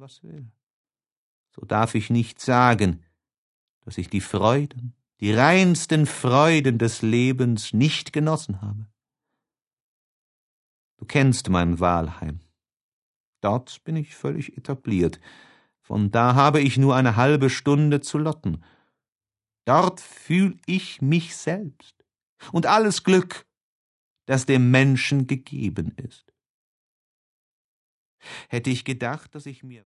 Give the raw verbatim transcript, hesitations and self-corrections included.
was will. So darf ich nicht sagen, dass ich die Freuden, die reinsten Freuden des Lebens nicht genossen habe. Du kennst mein Wahlheim. Dort bin ich völlig etabliert. Von da habe ich nur eine halbe Stunde zu lotten. Dort fühl ich mich selbst und alles Glück, das dem Menschen gegeben ist. Hätte ich gedacht, dass ich mir